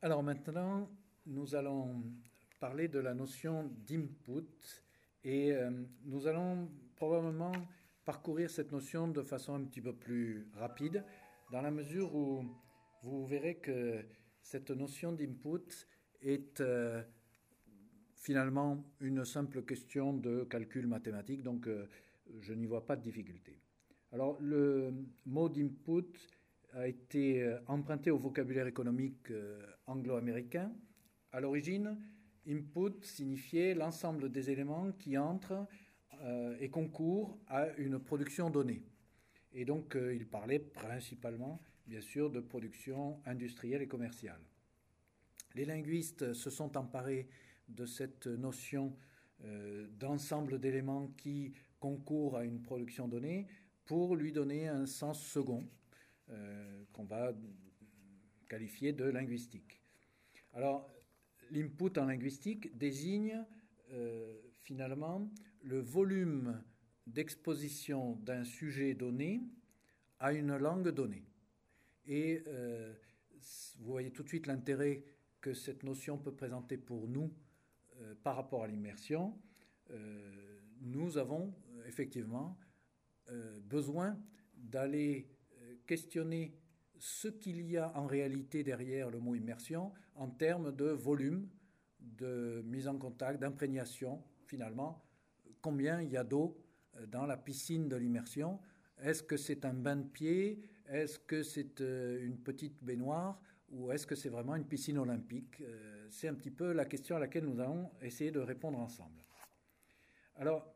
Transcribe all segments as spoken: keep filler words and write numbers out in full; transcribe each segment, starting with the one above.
Alors maintenant, nous allons parler de la notion d'input et euh, nous allons probablement parcourir cette notion de façon un petit peu plus rapide dans la mesure où vous verrez que cette notion d'input est euh, finalement une simple question de calcul mathématique, donc euh, je n'y vois pas de difficulté. Alors le mot d'input a été emprunté au vocabulaire économique euh, anglo-américain. À l'origine, input signifiait l'ensemble des éléments qui entrent euh, et concourent à une production donnée. Et donc, euh, il parlait principalement, bien sûr, de production industrielle et commerciale. Les linguistes se sont emparés de cette notion euh, d'ensemble d'éléments qui concourent à une production donnée pour lui donner un sens second euh, qu'on va qualifier de linguistique. Alors, l'input en linguistique désigne euh, finalement le volume d'exposition d'un sujet donné à une langue donnée. Et euh, vous voyez tout de suite l'intérêt que cette notion peut présenter pour nous euh, par rapport à l'immersion. Euh, nous avons effectivement euh, besoin d'aller euh, questionner ce qu'il y a en réalité derrière le mot immersion en termes de volume, de mise en contact, d'imprégnation, finalement, combien il y a d'eau dans la piscine de l'immersion. Est-ce que c'est un bain de pied? Est-ce que c'est une petite baignoire? Ou est-ce que c'est vraiment une piscine olympique? C'est un petit peu la question à laquelle nous allons essayer de répondre ensemble. Alors,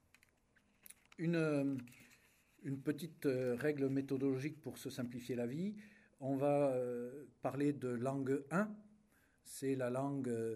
une, une petite règle méthodologique pour se simplifier la vie. On va parler de langue un. C'est la langue euh,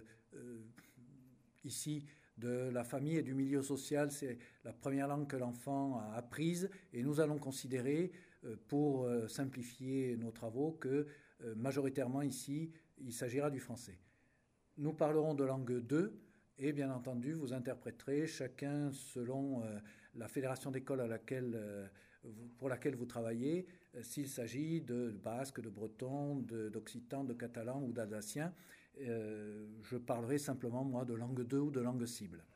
ici de la famille et du milieu social, c'est la première langue que l'enfant a apprise et nous allons considérer, euh, pour euh, simplifier nos travaux, que euh, majoritairement ici, il s'agira du français. Nous parlerons de langue deux et bien entendu, vous interpréterez chacun selon euh, la fédération d'école à laquelle, euh, vous, pour laquelle vous travaillez, euh, s'il s'agit de basque, de breton, de, d'occitan, de catalan ou d'alsacien. Euh, je parlerai simplement, moi, de langue deux ou de langue cible.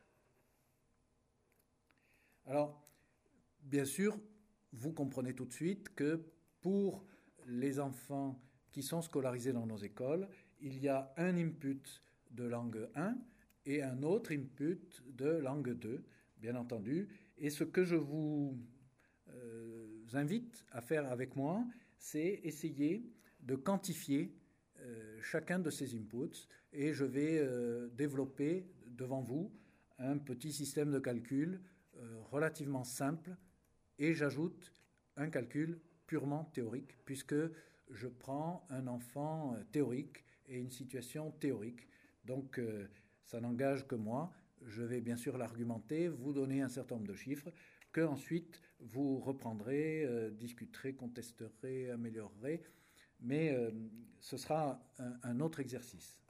Alors, bien sûr, vous comprenez tout de suite que pour les enfants qui sont scolarisés dans nos écoles, il y a un input de langue un et un autre input de langue deux, bien entendu. Et ce que je vous euh, invite à faire avec moi, c'est essayer de quantifier Euh, chacun de ces inputs et je vais euh, développer devant vous un petit système de calcul euh, relativement simple et j'ajoute un calcul purement théorique puisque je prends un enfant théorique et une situation théorique. Donc euh, ça n'engage que moi. Je vais bien sûr l'argumenter, vous donner un certain nombre de chiffres que ensuite vous reprendrez, euh, discuterez, contesterez, améliorerez. Mais euh, ce sera un, un autre exercice.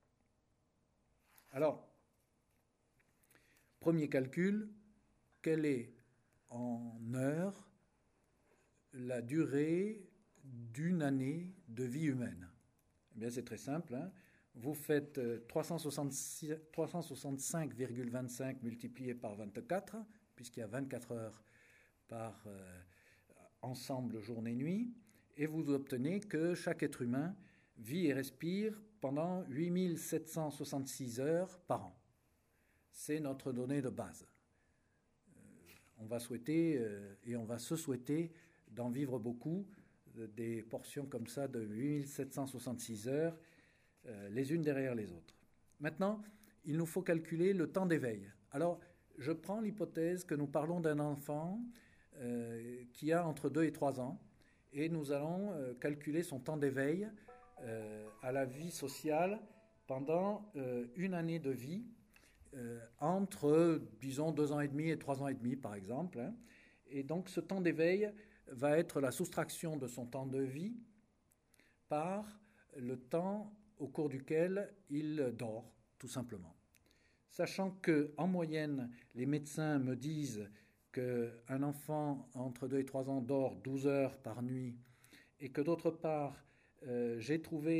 Alors, premier calcul, quelle est en heures la durée d'une année de vie humaine? Eh bien, c'est très simple. Hein. Vous faites trois cent soixante-cinq virgule vingt-cinq multiplié par vingt-quatre, puisqu'il y a vingt-quatre heures par euh, ensemble journée-nuit. Et vous obtenez que chaque être humain vit et respire pendant huit mille sept cent soixante-six heures par an. C'est notre donnée de base. Euh, on va souhaiter euh, et on va se souhaiter d'en vivre beaucoup, euh, des portions comme ça de huit mille sept cent soixante-six heures, euh, les unes derrière les autres. Maintenant, il nous faut calculer le temps d'éveil. Alors, je prends l'hypothèse que nous parlons d'un enfant euh, qui a entre deux et trois ans, et nous allons euh, calculer son temps d'éveil euh, à la vie sociale pendant euh, une année de vie, euh, entre, disons, deux ans et demi et trois ans et demi, par exemple. Hein. Et donc, ce temps d'éveil va être la soustraction de son temps de vie par le temps au cours duquel il dort, tout simplement. Sachant qu'en moyenne, les médecins me disent qu'un enfant entre deux et trois ans dort douze heures par nuit et que d'autre part, euh, j'ai trouvé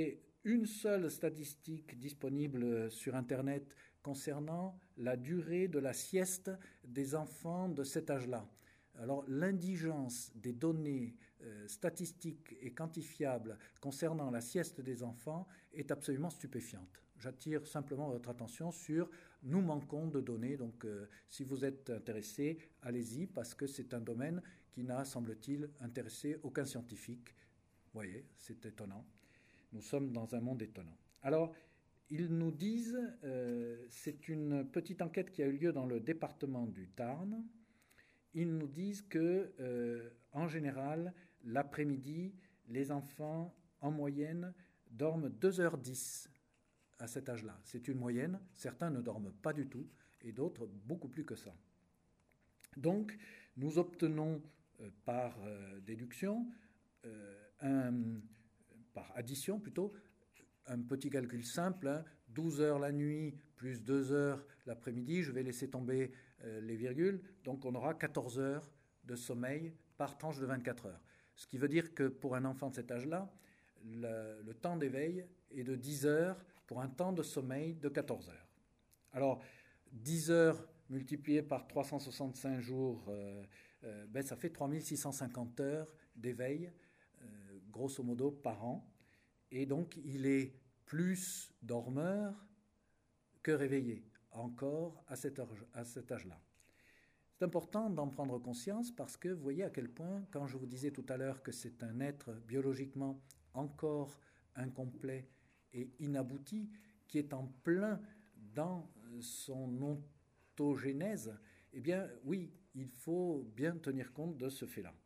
une seule statistique disponible sur Internet concernant la durée de la sieste des enfants de cet âge-là. Alors, l'indigence des données euh, statistiques et quantifiables concernant la sieste des enfants est absolument stupéfiante. J'attire simplement votre attention sur « nous manquons de données ». Donc, euh, si vous êtes intéressé, allez-y, parce que c'est un domaine qui n'a, semble-t-il, intéressé aucun scientifique. Vous voyez, c'est étonnant. Nous sommes dans un monde étonnant. Alors, ils nous disent, euh, c'est une petite enquête qui a eu lieu dans le département du Tarn. Ils nous disent que, euh, en général, l'après-midi, les enfants, en moyenne, dorment deux heures dix à cet âge-là. C'est une moyenne. Certains ne dorment pas du tout et d'autres beaucoup plus que ça. Donc, nous obtenons euh, par euh, déduction, euh, un, par addition plutôt, un petit calcul simple, hein, douze heures la nuit plus deux heures l'après-midi, je vais laisser tomber euh, les virgules, donc on aura quatorze heures de sommeil par tranche de vingt-quatre heures. Ce qui veut dire que pour un enfant de cet âge-là, le, le temps d'éveil est de dix heures pour un temps de sommeil de quatorze heures. Alors, dix heures multipliées par trois cent soixante-cinq jours, euh, euh, ben, ça fait trois mille six cent cinquante heures d'éveil, euh, grosso modo, par an. Et donc, il est plus dormeur que réveillé, encore à cet âge, à cet âge-là. C'est important d'en prendre conscience parce que vous voyez à quel point, quand je vous disais tout à l'heure que c'est un être biologiquement encore incomplet et inabouti, qui est en plein dans son ontogénèse, eh bien, oui, il faut bien tenir compte de ce fait-là.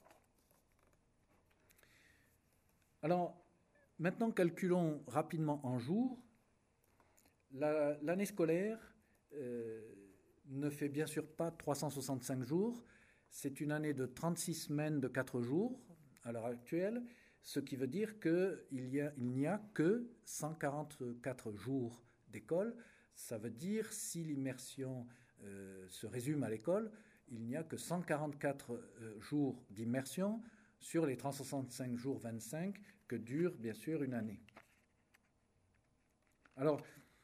Alors, maintenant, calculons rapidement en jours. La, l'année scolaire euh, ne fait bien sûr pas trois cent soixante-cinq jours. C'est une année de trente-six semaines de quatre jours à l'heure actuelle, ce qui veut dire qu'il y a, il n'y a que cent quarante-quatre jours d'école. Ça veut dire, si l'immersion euh, se résume à l'école, il n'y a que cent quarante-quatre euh, jours d'immersion sur les trois cent soixante-cinq jours vingt-cinq que dure bien sûr une année. Alors,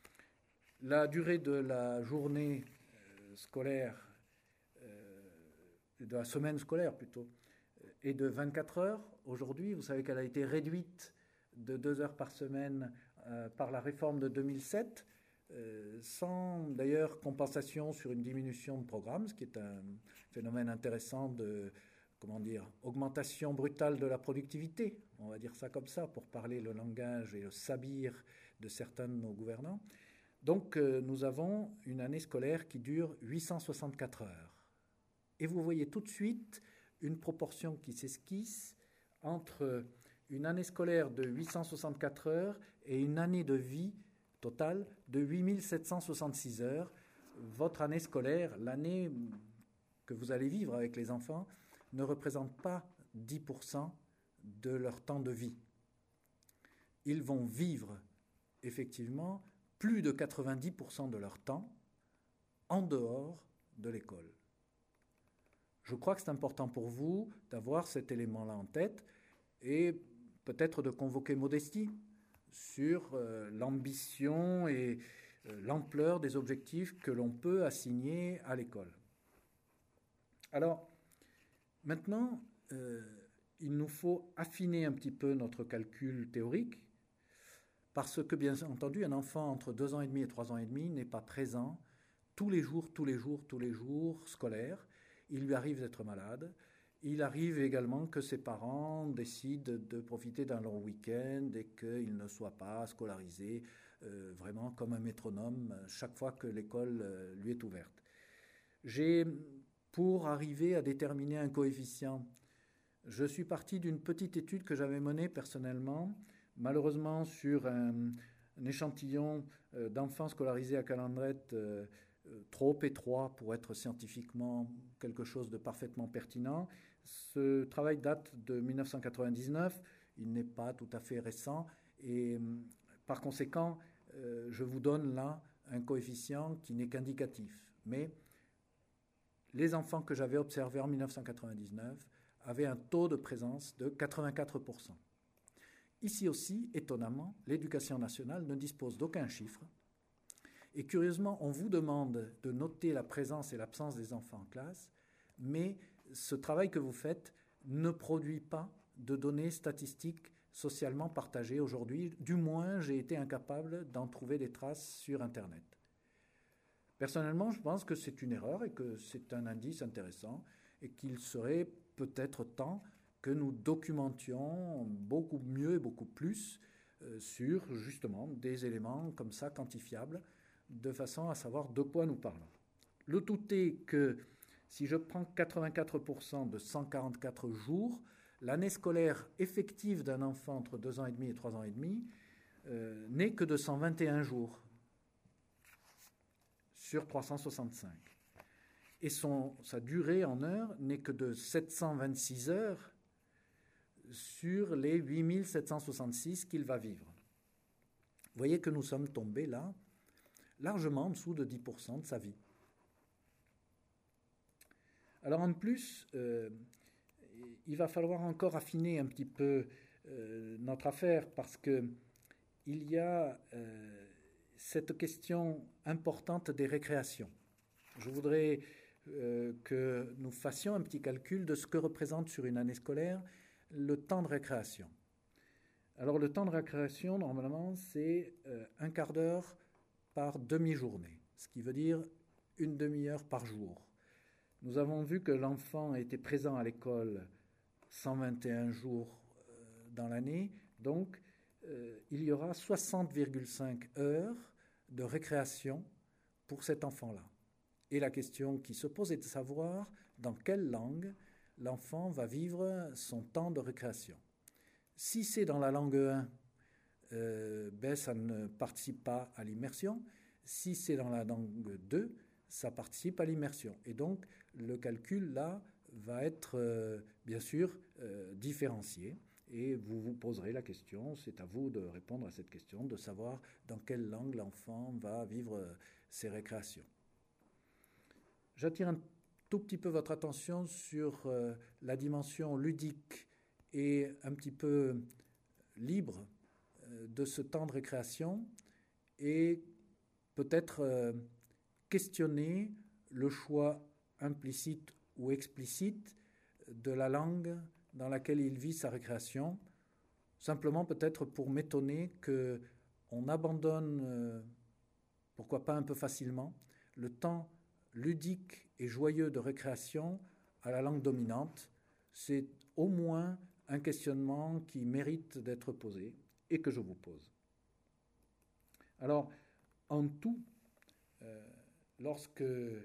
la durée de la journée euh, scolaire, euh, de la semaine scolaire plutôt, est de vingt-quatre heures. Aujourd'hui, vous savez qu'elle a été réduite de deux heures par semaine euh, par la réforme de deux mille sept, euh, sans d'ailleurs compensation sur une diminution de programme, ce qui est un phénomène intéressant de, comment dire, augmentation brutale de la productivité, on va dire ça comme ça, pour parler le langage et le sabir de certains de nos gouvernants. Donc, euh, nous avons une année scolaire qui dure huit cent soixante-quatre heures. Et vous voyez tout de suite une proportion qui s'esquisse entre une année scolaire de huit cent soixante-quatre heures et une année de vie totale de huit mille sept cent soixante-six heures. Votre année scolaire, l'année que vous allez vivre avec les enfants, ne représente pas dix pour cent de leur temps de vie. Ils vont vivre effectivement plus de quatre-vingt-dix pour cent de leur temps en dehors de l'école. Je crois que c'est important pour vous d'avoir cet élément-là en tête et peut-être de convoquer modestie sur euh, l'ambition et euh, l'ampleur des objectifs que l'on peut assigner à l'école. Alors, maintenant, euh, il nous faut affiner un petit peu notre calcul théorique parce que, bien entendu, un enfant entre deux ans et demi et trois ans et demi n'est pas présent tous les jours, tous les jours, tous les jours scolaires. Il lui arrive d'être malade. Il arrive également que ses parents décident de profiter d'un long week-end et qu'il ne soit pas scolarisé euh, vraiment comme un métronome chaque fois que l'école euh, lui est ouverte. J'ai, pour arriver à déterminer un coefficient, je suis parti d'une petite étude que j'avais menée personnellement, malheureusement sur un, un échantillon euh, d'enfants scolarisés à Calandrette euh, trop étroit pour être scientifiquement quelque chose de parfaitement pertinent. Ce travail date de mille neuf cent quatre-vingt-dix-neuf, il n'est pas tout à fait récent et par conséquent, euh, je vous donne là un coefficient qui n'est qu'indicatif. Mais les enfants que j'avais observés en mille neuf cent quatre-vingt-dix-neuf avaient un taux de présence de quatre-vingt-quatre pour cent. Ici aussi, étonnamment, l'éducation nationale ne dispose d'aucun chiffre. Et curieusement, on vous demande de noter la présence et l'absence des enfants en classe, mais ce travail que vous faites ne produit pas de données statistiques socialement partagées aujourd'hui. Du moins, j'ai été incapable d'en trouver des traces sur Internet. Personnellement, je pense que c'est une erreur et que c'est un indice intéressant et qu'il serait peut-être temps que nous documentions beaucoup mieux et beaucoup plus euh, sur justement des éléments comme ça quantifiables, de façon à savoir de quoi nous parlons. Le tout est que si je prends quatre-vingt-quatre pour cent de cent quarante-quatre jours, l'année scolaire effective d'un enfant entre deux ans et demi et trois ans et demi euh, n'est que de cent vingt et un jours sur trois cent soixante-cinq. Et son, sa durée en heures n'est que de sept cent vingt-six heures sur les huit mille sept cent soixante-six qu'il va vivre. Vous voyez que nous sommes tombés là, largement en dessous de dix pour cent de sa vie. Alors en plus, euh, il va falloir encore affiner un petit peu euh, notre affaire parce qu'il y a euh, cette question importante des récréations. Je voudrais euh, que nous fassions un petit calcul de ce que représente sur une année scolaire le temps de récréation. Alors le temps de récréation, normalement, c'est euh, un quart d'heure par demi-journée, ce qui veut dire une demi-heure par jour. Nous avons vu que l'enfant était présent à l'école cent vingt et un jours euh, dans l'année, donc euh, il y aura soixante virgule cinq heures de récréation pour cet enfant-là. Et la question qui se pose est de savoir dans quelle langue l'enfant va vivre son temps de récréation. Si c'est dans la langue un, euh, ben, ça ne participe pas à l'immersion. Si c'est dans la langue deux, ça participe à l'immersion. Et donc, le calcul, là, va être, euh, bien sûr, euh, différencié. Et vous vous poserez la question, c'est à vous de répondre à cette question, de savoir dans quelle langue l'enfant va vivre euh, ses récréations. J'attire un tout petit peu votre attention sur euh, la dimension ludique et un petit peu libre euh, de ce temps de récréation et peut-être euh, questionner le choix implicite ou explicite de la langue dans laquelle il vit sa récréation, simplement peut-être pour m'étonner qu'on abandonne, euh, pourquoi pas un peu facilement, le temps ludique et joyeux de récréation à la langue dominante. C'est au moins un questionnement qui mérite d'être posé et que je vous pose. Alors, en tout, euh, lorsque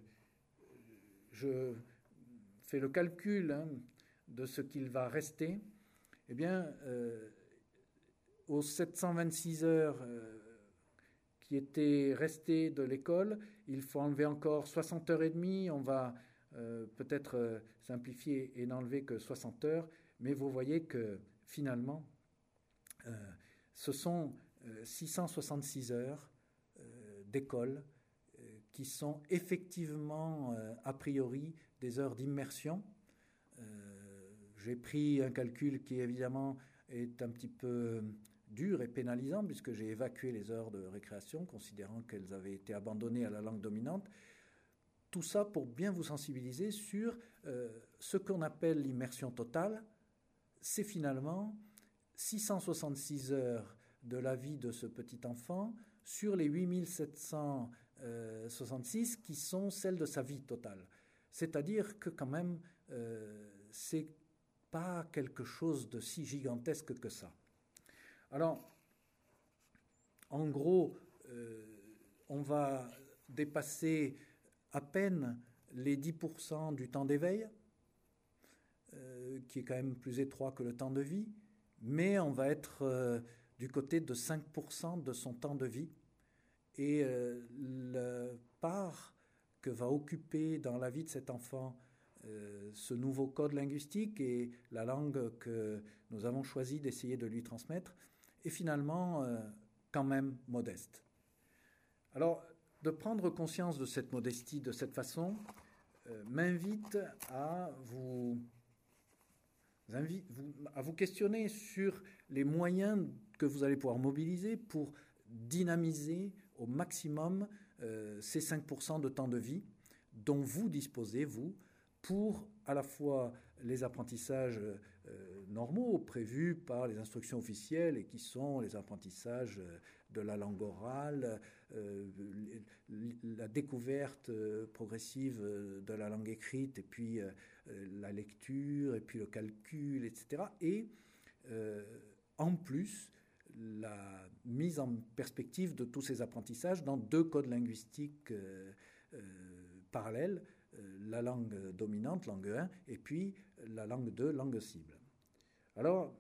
je fais le calcul hein, de ce qu'il va rester, eh bien, euh, aux sept cent vingt-six heures euh, qui étaient restées de l'école, il faut enlever encore soixante heures et demie. On va euh, peut-être euh, simplifier et n'enlever que soixante heures, mais vous voyez que finalement, euh, ce sont euh, six cent soixante-six heures euh, d'école euh, qui sont effectivement, euh, a priori, des heures d'immersion. Euh, j'ai pris un calcul qui, évidemment, est un petit peu dur et pénalisant, puisque j'ai évacué les heures de récréation, considérant qu'elles avaient été abandonnées à la langue dominante. Tout ça pour bien vous sensibiliser sur euh, ce qu'on appelle l'immersion totale. C'est finalement six cent soixante-six heures de la vie de ce petit enfant sur les huit mille sept cent soixante-six qui sont celles de sa vie totale. C'est-à-dire que quand même, euh, c'est pas quelque chose de si gigantesque que ça. Alors, en gros, euh, on va dépasser à peine les dix pour cent du temps d'éveil, euh, qui est quand même plus étroit que le temps de vie, mais on va être euh, du côté de cinq pour cent de son temps de vie. Et euh, la part que va occuper dans la vie de cet enfant euh, ce nouveau code linguistique et la langue que nous avons choisi d'essayer de lui transmettre est finalement euh, quand même modeste. Alors, de prendre conscience de cette modestie de cette façon euh, m'invite à vous invite vous, à vous questionner sur les moyens que vous allez pouvoir mobiliser pour dynamiser au maximum euh, ces cinq pour cent de temps de vie dont vous disposez, vous, pour à la fois les apprentissages euh, normaux prévus par les instructions officielles et qui sont les apprentissages de la langue orale, euh, la découverte euh, progressive de la langue écrite et puis euh, la lecture et puis le calcul, et cetera. Et euh, en plus, la mise en perspective de tous ces apprentissages dans deux codes linguistiques euh, euh, parallèles, euh, la langue dominante, langue un, et puis la langue deux, langue cible. Alors,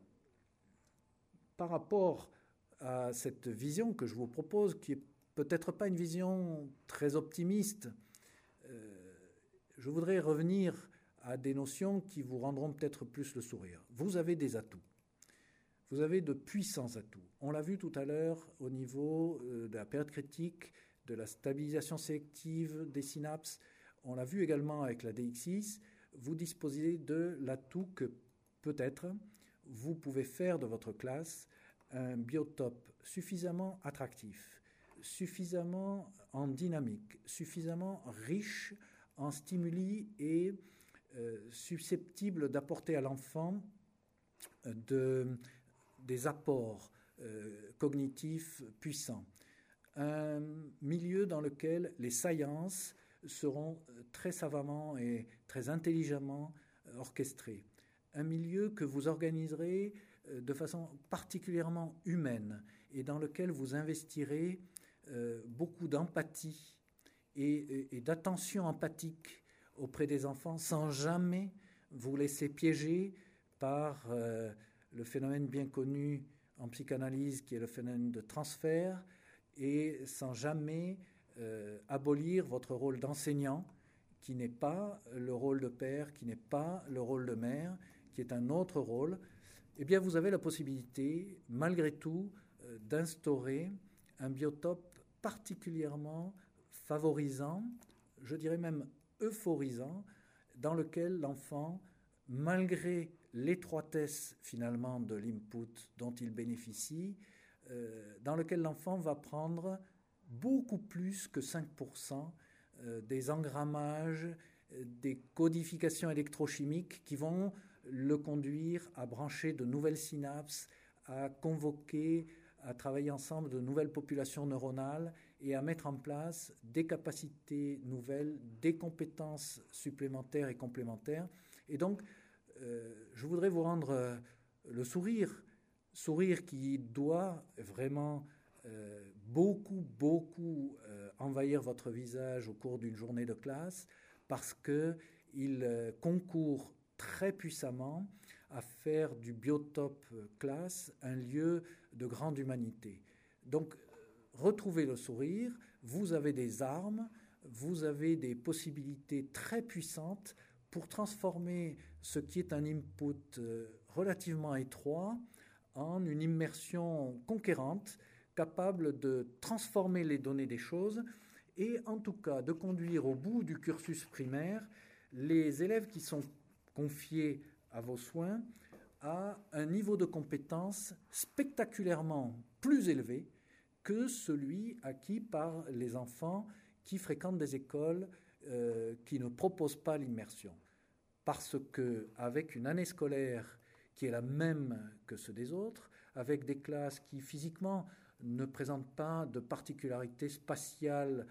par rapport à cette vision que je vous propose, qui est peut-être pas une vision très optimiste, euh, je voudrais revenir à des notions qui vous rendront peut-être plus le sourire. Vous avez des atouts. Vous avez de puissants atouts. On l'a vu tout à l'heure au niveau de la période critique, de la stabilisation sélective des synapses. On l'a vu également avec la D X six. Vous disposez de l'atout que peut-être vous pouvez faire de votre classe un biotope suffisamment attractif, suffisamment en dynamique, suffisamment riche en stimuli et euh, susceptible d'apporter à l'enfant de, des apports euh, cognitifs puissants. Un milieu dans lequel les sciences seront très savamment et très intelligemment orchestrées. Un milieu que vous organiserez de façon particulièrement humaine et dans lequel vous investirez euh, beaucoup d'empathie et, et, et d'attention empathique auprès des enfants sans jamais vous laisser piéger par euh, le phénomène bien connu en psychanalyse qui est le phénomène de transfert et sans jamais euh, abolir votre rôle d'enseignant qui n'est pas le rôle de père, qui n'est pas le rôle de mère, qui est un autre rôle. Eh bien, vous avez la possibilité, malgré tout, euh, d'instaurer un biotope particulièrement favorisant, je dirais même euphorisant, dans lequel l'enfant, malgré l'étroitesse finalement de l'input dont il bénéficie, euh, dans lequel l'enfant va prendre beaucoup plus que cinq pour cent euh, des engrammages, euh, des codifications électrochimiques qui vont le conduire à brancher de nouvelles synapses, à convoquer, à travailler ensemble de nouvelles populations neuronales et à mettre en place des capacités nouvelles, des compétences supplémentaires et complémentaires. Et donc, euh, je voudrais vous rendre euh, le sourire, sourire qui doit vraiment euh, beaucoup, beaucoup euh, envahir votre visage au cours d'une journée de classe parce qu'il euh, concourt très puissamment à faire du biotope classe un lieu de grande humanité. Donc, retrouvez le sourire, vous avez des armes, vous avez des possibilités très puissantes pour transformer ce qui est un input relativement étroit en une immersion conquérante, capable de transformer les données des choses et en tout cas de conduire au bout du cursus primaire les élèves qui sont confiés à vos soins à un niveau de compétence spectaculairement plus élevé que celui acquis par les enfants qui fréquentent des écoles euh, qui ne proposent pas l'immersion. Parce qu'avec une année scolaire qui est la même que ceux des autres, avec des classes qui physiquement ne présentent pas de particularités spatiales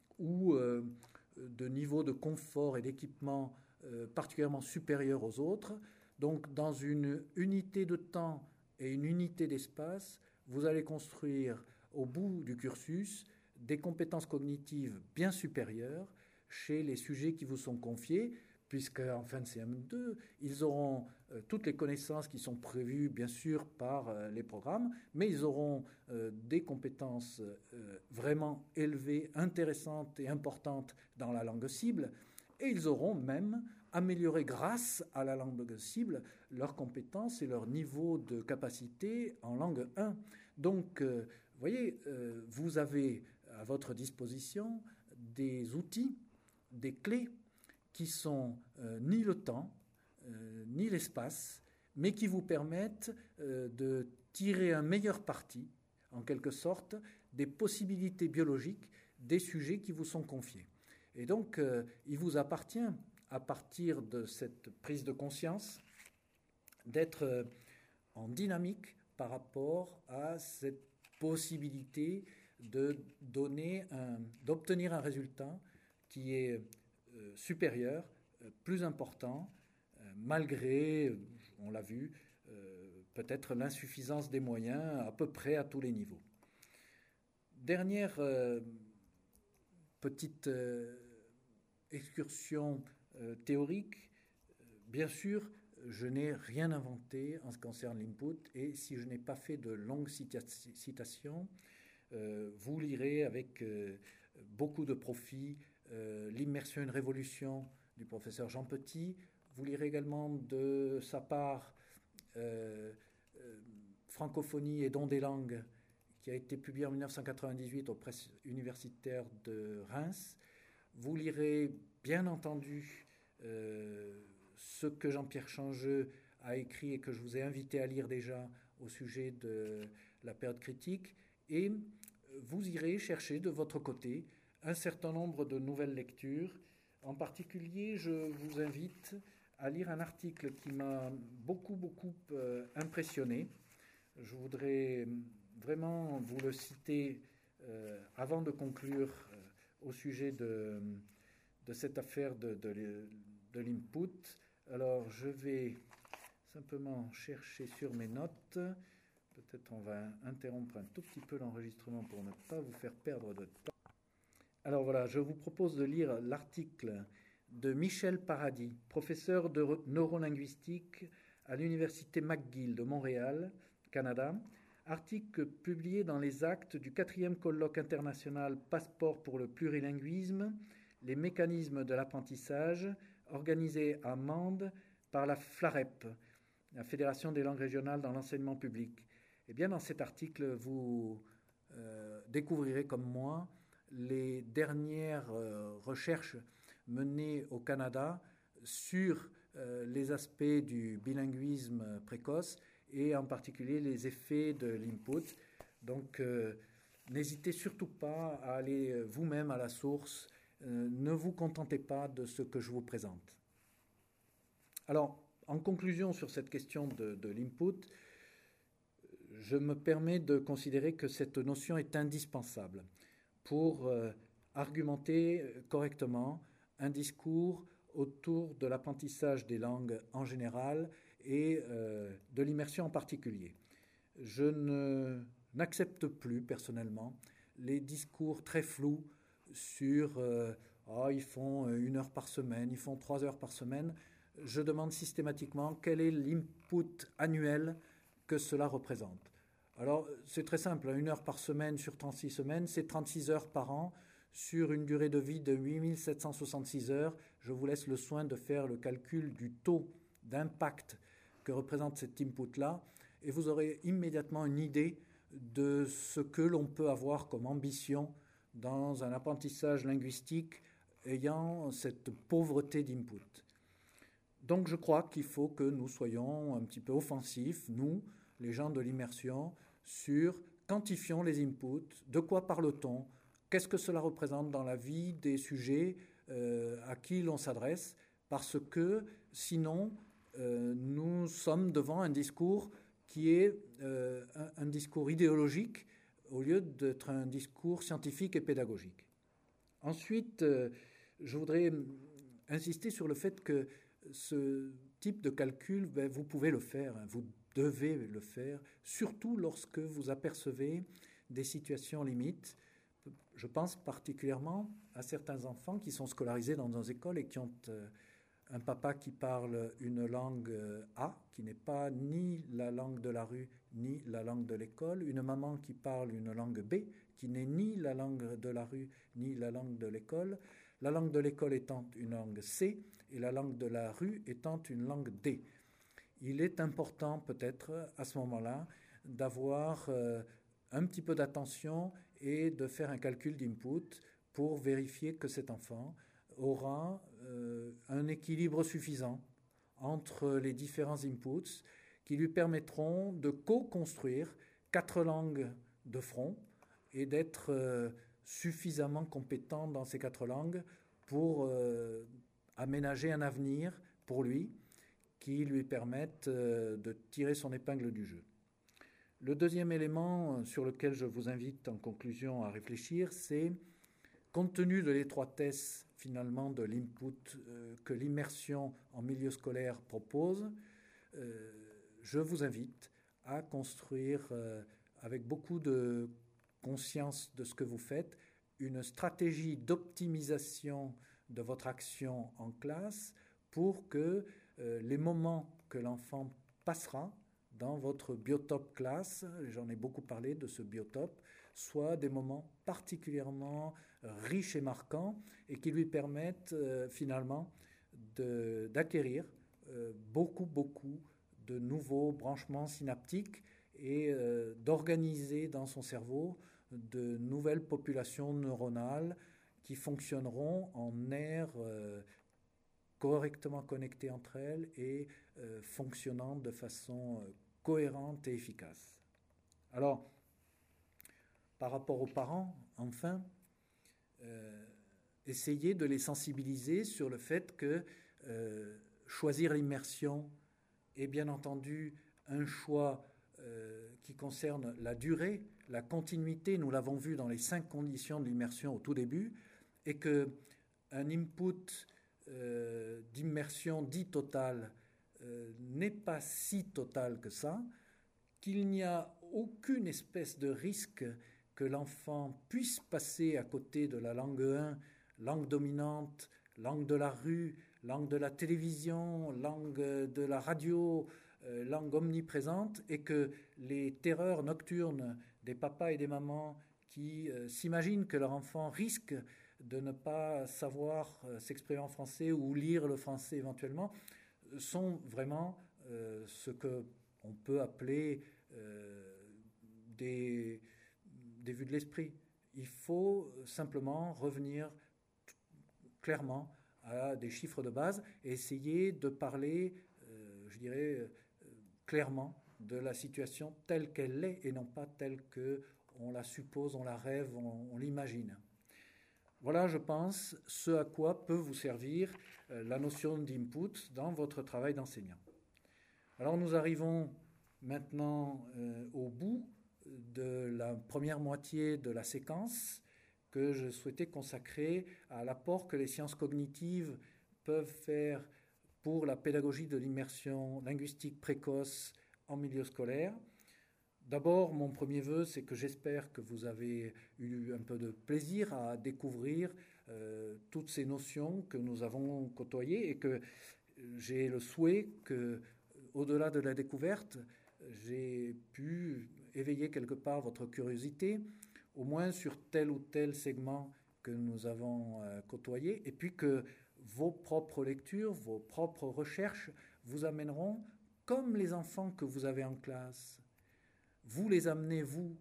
ou euh, de niveau de confort et d'équipement euh, particulièrement supérieur aux autres, donc dans une unité de temps et une unité d'espace, vous allez construire au bout du cursus des compétences cognitives bien supérieures chez les sujets qui vous sont confiés, puisqu'en fin de C M deux, ils auront euh, toutes les connaissances qui sont prévues, bien sûr, par euh, les programmes, mais ils auront euh, des compétences euh, vraiment élevées, intéressantes et importantes dans la langue cible, et ils auront même amélioré, grâce à la langue cible, leurs compétences et leur niveau de capacité en langue un. Donc, euh, vous voyez, euh, vous avez à votre disposition des outils, des clés, qui sont euh, ni le temps, euh, ni l'espace, mais qui vous permettent euh, de tirer un meilleur parti, en quelque sorte, des possibilités biologiques des sujets qui vous sont confiés. Et donc, euh, il vous appartient, à partir de cette prise de conscience, d'être euh, en dynamique par rapport à cette possibilité de donner un, d'obtenir un résultat qui est euh, supérieur, euh, plus important, euh, malgré, on l'a vu, euh, peut-être l'insuffisance des moyens à peu près à tous les niveaux. Dernière euh, petite euh, excursion euh, théorique. Bien sûr, je n'ai rien inventé en ce qui concerne l'input, et si je n'ai pas fait de longues citations, euh, vous lirez avec euh, beaucoup de profit euh, L'immersion, une révolution du professeur Jean Petit. Vous lirez également de sa part euh, euh, Francophonie et don des langues, qui a été publié en mille neuf cent quatre-vingt-dix-huit aux presses universitaires de Reims. Vous lirez bien entendu euh, ce que Jean-Pierre Changeux a écrit et que je vous ai invité à lire déjà au sujet de la période critique, et vous irez chercher de votre côté un certain nombre de nouvelles lectures. En particulier, je vous invite à lire un article qui m'a beaucoup, beaucoup euh, impressionné. Je voudrais vraiment vous le citer euh, avant de conclure euh, au sujet de, de cette affaire de, de, de l'input. Alors, je vais simplement chercher sur mes notes. Peut-être on va interrompre un tout petit peu l'enregistrement pour ne pas vous faire perdre de temps. Alors voilà, je vous propose de lire l'article de Michel Paradis, professeur de neurolinguistique à l'Université McGill de Montréal, Canada. Article publié dans les actes du quatrième colloque international Passeport pour le plurilinguisme, les mécanismes de l'apprentissage, organisé à Mende par la FLAREP, la Fédération des langues régionales dans l'enseignement public. Eh bien, dans cet article, vous euh, découvrirez comme moi les dernières euh, recherches menées au Canada sur euh, les aspects du bilinguisme précoce et en particulier les effets de l'input. Donc, euh, n'hésitez surtout pas à aller vous-même à la source. Euh, ne vous contentez pas de ce que je vous présente. Alors, en conclusion sur cette question de, de l'input, je me permets de considérer que cette notion est indispensable pour euh, argumenter correctement un discours autour de l'apprentissage des langues en général et euh, de l'immersion en particulier. Je ne, n'accepte plus personnellement les discours très flous sur euh, oh, ils font une heure par semaine, ils font trois heures par semaine. Je demande systématiquement quel est l'input annuel que cela représente. Alors, c'est très simple, une heure par semaine sur trente-six semaines, c'est trente-six heures par an sur une durée de vie de huit mille sept cent soixante-six heures. Je vous laisse le soin de faire le calcul du taux d'impact que représente cet input-là, et vous aurez immédiatement une idée de ce que l'on peut avoir comme ambition dans un apprentissage linguistique ayant cette pauvreté d'input. Donc je crois qu'il faut que nous soyons un petit peu offensifs, nous, les gens de l'immersion, sur quantifions les inputs, de quoi parle-t-on, qu'est-ce que cela représente dans la vie des sujets euh, à qui l'on s'adresse, parce que sinon euh, nous sommes devant un discours qui est euh, un, un discours idéologique au lieu d'être un discours scientifique et pédagogique. Ensuite, euh, je voudrais insister sur le fait que ce type de calcul, ben, vous pouvez le faire, hein, vous devez le faire, surtout lorsque vous apercevez des situations limites. Je pense particulièrement à certains enfants qui sont scolarisés dans nos écoles et qui ont euh, un papa qui parle une langue euh, A, qui n'est pas ni la langue de la rue, ni la langue de l'école, une maman qui parle une langue B, qui n'est ni la langue de la rue, ni la langue de l'école, la langue de l'école étant une langue C, et la langue de la rue étant une langue D. Il est important peut-être à ce moment-là d'avoir euh, un petit peu d'attention et de faire un calcul d'input pour vérifier que cet enfant aura euh, un équilibre suffisant entre les différents inputs qui lui permettront de co-construire quatre langues de front et d'être euh, suffisamment compétent dans ces quatre langues pour euh, aménager un avenir pour lui qui lui permette euh, de tirer son épingle du jeu. Le deuxième élément sur lequel je vous invite en conclusion à réfléchir, c'est, compte tenu de l'étroitesse finalement de l'input euh, que l'immersion en milieu scolaire propose, euh, je vous invite à construire euh, avec beaucoup de conscience de ce que vous faites une stratégie d'optimisation de votre action en classe pour que euh, les moments que l'enfant passera dans votre biotope classe, j'en ai beaucoup parlé de ce biotope, soient des moments particulièrement riches et marquants et qui lui permettent euh, finalement de, d'acquérir euh, beaucoup, beaucoup de nouveaux branchements synaptiques et euh, d'organiser dans son cerveau de nouvelles populations neuronales qui fonctionneront en aires euh, correctement connectées entre elles et euh, fonctionnant de façon euh, cohérente et efficace. Alors, par rapport aux parents, enfin, euh, essayez de les sensibiliser sur le fait que euh, choisir l'immersion est bien entendu un choix euh, qui concerne la durée, la continuité, nous l'avons vu dans les cinq conditions de l'immersion au tout début, et qu'un input euh, d'immersion dit total euh, n'est pas si total que ça, qu'il n'y a aucune espèce de risque que l'enfant puisse passer à côté de la langue un, langue dominante, langue de la rue, langue de la télévision, langue de la radio, euh, langue omniprésente, et que les terreurs nocturnes des papas et des mamans qui euh, s'imaginent que leur enfant risque de ne pas savoir euh, s'exprimer en français ou lire le français éventuellement, sont vraiment euh, ce qu'on peut appeler euh, des, des vues de l'esprit. Il faut simplement revenir t- clairement à des chiffres de base et essayer de parler, euh, je dirais, euh, clairement de la situation telle qu'elle est et non pas telle qu'on la suppose, on la rêve, on, on l'imagine. Voilà, je pense, ce à quoi peut vous servir euh, la notion d'input dans votre travail d'enseignant. Alors nous arrivons maintenant euh, au bout de la première moitié de la séquence que je souhaitais consacrer à l'apport que les sciences cognitives peuvent faire pour la pédagogie de l'immersion linguistique précoce en milieu scolaire. D'abord, mon premier vœu, c'est que j'espère que vous avez eu un peu de plaisir à découvrir euh, toutes ces notions que nous avons côtoyées et que j'ai le souhait que, au-delà de la découverte, j'ai pu éveiller quelque part votre curiosité, au moins sur tel ou tel segment que nous avons euh, côtoyé, et puis que vos propres lectures, vos propres recherches vous amèneront, comme les enfants que vous avez en classe, vous les amenez, vous,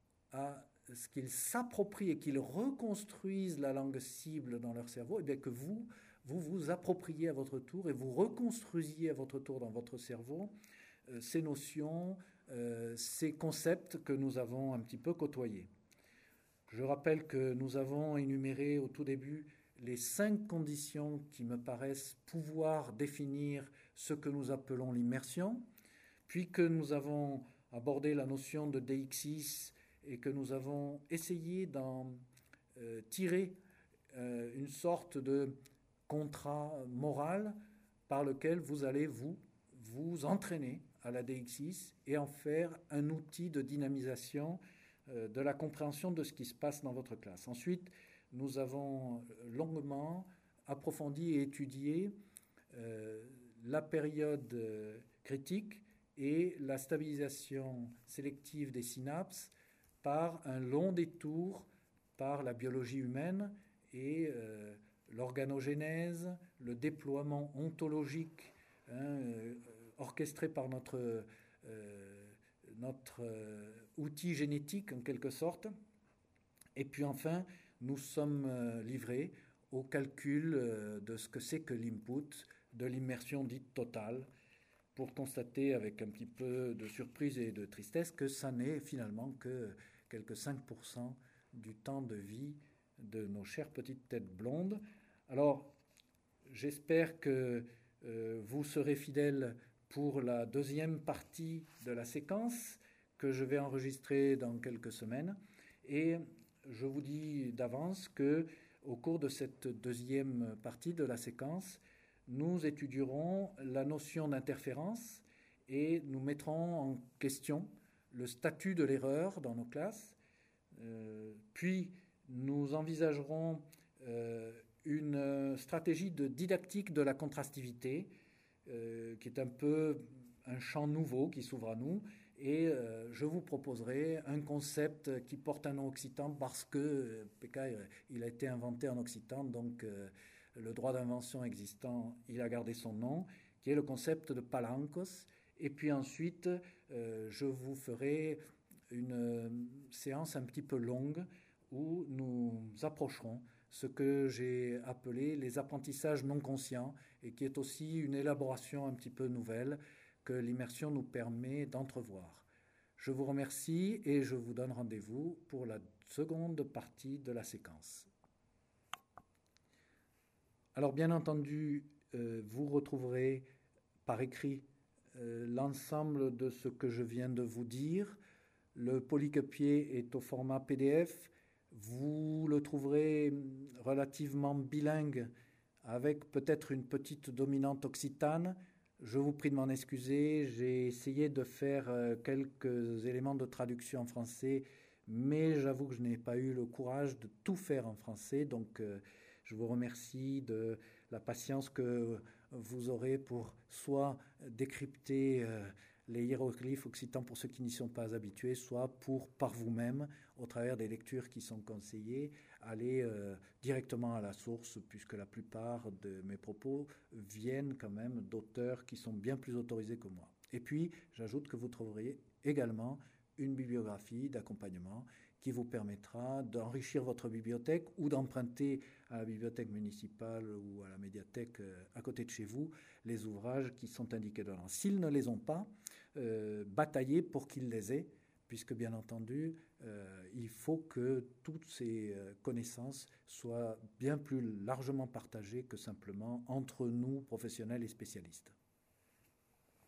à ce qu'ils s'approprient et qu'ils reconstruisent la langue cible dans leur cerveau, et bien que vous, vous vous appropriez à votre tour et vous reconstruisiez à votre tour dans votre cerveau euh, ces notions, euh, ces concepts que nous avons un petit peu côtoyés. Je rappelle que nous avons énuméré au tout début les cinq conditions qui me paraissent pouvoir définir ce que nous appelons l'immersion, puis que nous avons abordé la notion de deixis et que nous avons essayé d'en euh, tirer euh, une sorte de contrat moral par lequel vous allez vous, vous entraîner à la deixis et en faire un outil de dynamisation euh, de la compréhension de ce qui se passe dans votre classe. Ensuite, nous avons longuement approfondi et étudié euh, la période euh, critique et la stabilisation sélective des synapses par un long détour par la biologie humaine et euh, l'organogénèse, le déploiement ontologique hein, euh, orchestré par notre, euh, notre euh, outil génétique en quelque sorte. Et puis enfin, nous sommes euh, livrés au calcul euh, de ce que c'est que l'input, de l'immersion dite totale, pour constater avec un petit peu de surprise et de tristesse que ça n'est finalement que quelques cinq pour cent du temps de vie de nos chères petites têtes blondes. Alors, j'espère que euh, vous serez fidèles pour la deuxième partie de la séquence que je vais enregistrer dans quelques semaines. Et je vous dis d'avance que au cours de cette deuxième partie de la séquence, nous étudierons la notion d'interférence et nous mettrons en question le statut de l'erreur dans nos classes. Euh, puis, nous envisagerons euh, une stratégie de didactique de la contrastivité, euh, qui est un peu un champ nouveau qui s'ouvre à nous. Et euh, je vous proposerai un concept qui porte un nom occitan parce que euh, P K, il a été inventé en occitan, donc euh, le droit d'invention existant, il a gardé son nom, qui est le concept de palancos. Et puis ensuite, euh, je vous ferai une euh, séance un petit peu longue où nous approcherons ce que j'ai appelé les apprentissages non conscients et qui est aussi une élaboration un petit peu nouvelle que l'immersion nous permet d'entrevoir. Je vous remercie et je vous donne rendez-vous pour la seconde partie de la séquence. Alors bien entendu, euh, vous retrouverez par écrit euh, l'ensemble de ce que je viens de vous dire. Le polycopier est au format P D F. Vous le trouverez relativement bilingue avec peut-être une petite dominante occitane. Je vous prie de m'en excuser. J'ai essayé de faire quelques éléments de traduction en français, mais j'avoue que je n'ai pas eu le courage de tout faire en français. Donc, euh, je vous remercie de la patience que vous aurez pour soit décrypter euh, les hiéroglyphes occitans pour ceux qui n'y sont pas habitués, soit pour, par vous-même, au travers des lectures qui sont conseillées, aller euh, directement à la source, puisque la plupart de mes propos viennent quand même d'auteurs qui sont bien plus autorisés que moi. Et puis, j'ajoute que vous trouverez également une bibliographie d'accompagnement qui vous permettra d'enrichir votre bibliothèque ou d'emprunter à la bibliothèque municipale ou à la médiathèque à côté de chez vous les ouvrages qui sont indiqués dedans. S'ils ne les ont pas, euh, bataillez pour qu'ils les aient, puisque bien entendu, euh, il faut que toutes ces euh, connaissances soient bien plus largement partagées que simplement entre nous, professionnels et spécialistes.